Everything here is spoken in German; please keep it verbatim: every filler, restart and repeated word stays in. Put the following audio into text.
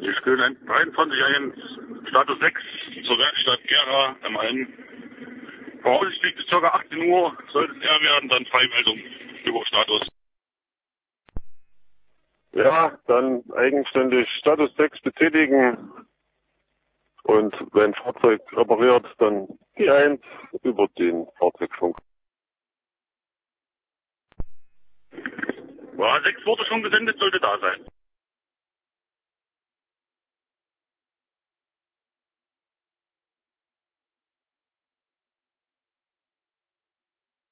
Die Stöhne dreiundzwanzig eins, Status sechs zur Werkstatt Gera am Main. Voraussichtlich bis ca. achtzehn Uhr, sollte es eher werden, dann Freimeldung über Status. Ja, dann eigenständig Status sechs betätigen und wenn Fahrzeug repariert, dann die eins über den Fahrzeugfunk. Ja, sechs wurde schon gesendet, sollte da sein.